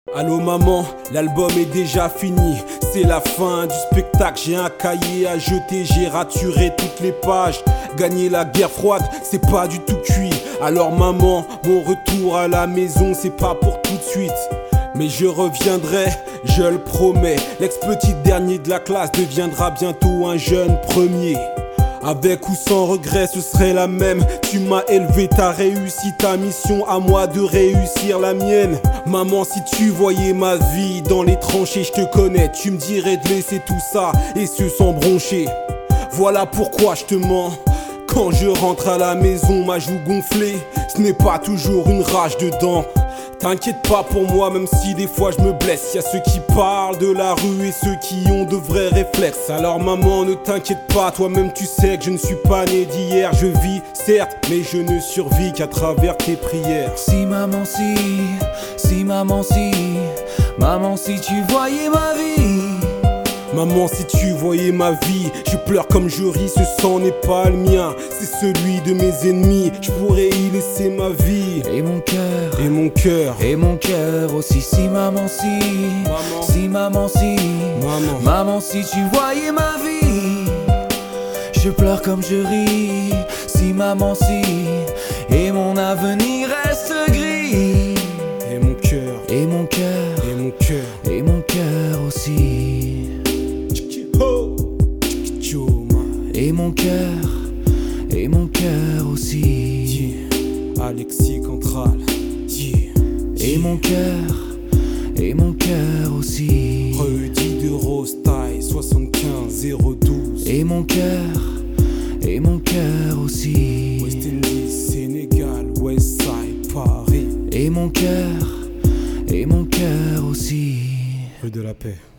Allô maman, l'album est déjà fini. C'est la fin du spectacle, j'ai un cahier à jeter. J'ai raturé toutes les pages. Gagner la guerre froide, c'est pas du tout cuit. Alors maman, mon retour à la maison, c'est pas pour tout de suite. Mais je reviendrai, je le promets. L'ex-petit dernier de la classe deviendra bientôt un jeune premier. Avec ou sans regret, ce serait la même. Tu m'as élevé, t'as réussi ta mission, à moi de réussir la mienne. Maman, si tu voyais ma vie dans les tranchées, je te connais. Tu me dirais de laisser tout ça, et ce sans broncher. Voilà pourquoi je te mens. Quand je rentre à la maison, ma joue gonflée, ce n'est pas toujours une rage dedans. T'inquiète pas pour moi, même si des fois je me blesse. Y'a ceux qui parlent de la rue et ceux qui ont de vrais réflexes. Alors maman, ne t'inquiète pas, toi-même tu sais que je ne suis pas né d'hier. Je vis, certes, mais je ne survis qu'à travers tes prières. Si maman, maman si tu voyais ma vie. Maman, si tu voyais ma vie, je pleure comme je ris, ce sang n'est pas le mien, c'est celui de mes ennemis, je pourrais y laisser ma vie. Et mon cœur, et mon cœur, et mon cœur aussi. Si maman, maman, si tu voyais ma vie, je pleure comme je ris. Si maman, et mon avenir reste gris. Et mon cœur, et mon cœur, et mon cœur, et mon cœur aussi. Et mon cœur aussi. Alexis Cantral. Et mon cœur aussi. Rudy de Rose taille 75 012. Et mon cœur aussi. West Indies, Sénégal, Westside, Paris. Et mon cœur aussi. Rue de la Paix.